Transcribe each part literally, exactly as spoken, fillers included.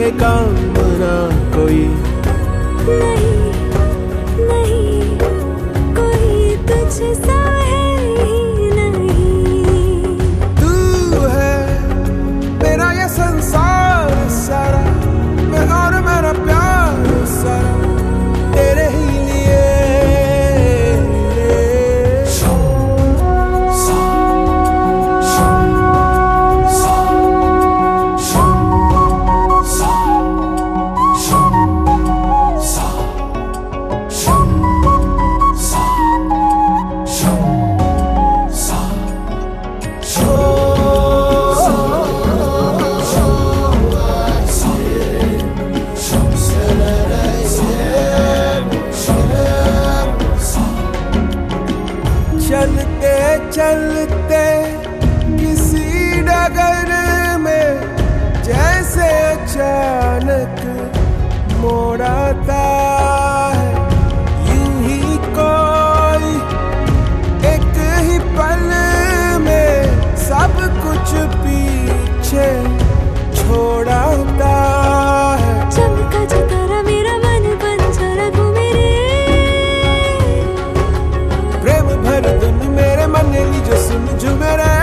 है काम ना कोई। नहीं नहीं कोई तुझसा है ही नहीं। तू है मेरा ये संसार सारा, मैं और मेरा प्यार सारा तेरे ही लिए। चलते चलते किसी डगर में जैसे अचानक मोड़ आता है, यूं ही कोई एक ही पल में सब कुछ पीछे छोड़ाता है। चमका जो तारा मेरा मन बन चला घूमे रे। प्रेम भर धुन मेरे मन ली जो सुन झूमे रे।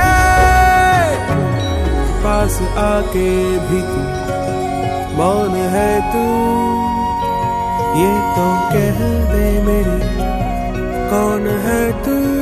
पास आके भी तू मौन है तू, ये तो कह दे मेरी कौन है तू।